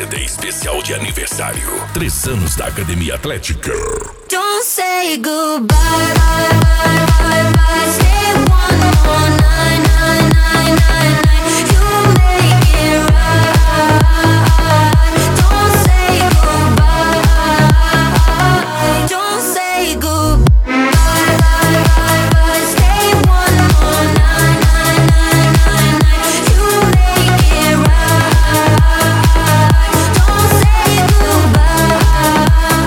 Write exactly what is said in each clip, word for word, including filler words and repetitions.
C D especial de aniversário. Três anos da Academia Atlética. Don't say goodbye, bye, bye, bye, bye. Stay one more night, night, night, night, night. You make it right. Don't say goodbye. Don't say goodbye, bye, bye, bye. Stay one more night, night, night, night, night. You make it right. Don't say goodbye.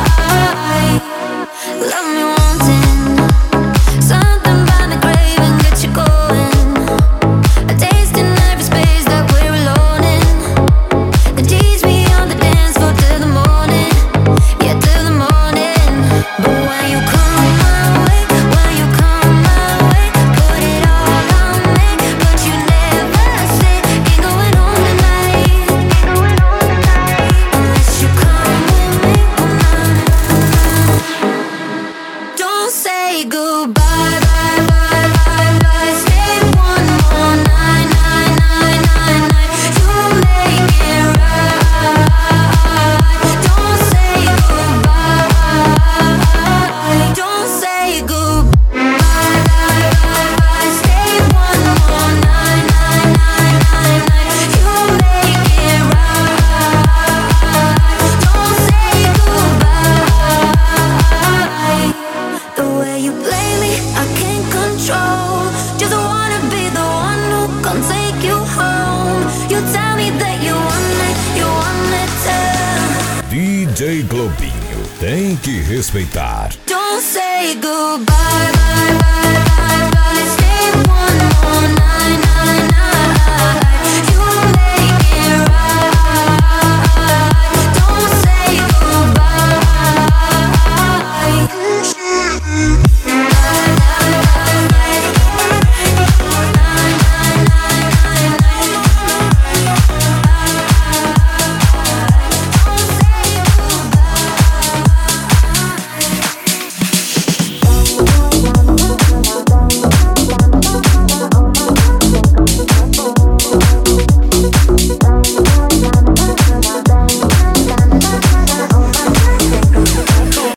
Love me wanting something by the grave and get you going. A taste in every space that we're alone in. And tease me on the dance floor till the morning, yeah, till the morning. But when you come my way, when you come my way, put it all on me, but you never say ain't going home tonight, ain't going home tonight, unless you come with me. Don't say goodbye, bye, bye, bye, bye. Stay one more night, night, night, night, night. You make it right. Don't say goodbye. Don't say goodbye, bye, bye, bye. Stay one more night, night, night, night, night. You make it right. Don't say goodbye. The way you play me, I can't control. Just wanna be the one who can take you home. You tell me that you want it, you want it too. D J Globinho tem que respeitar. Don't say goodbye, bye, bye.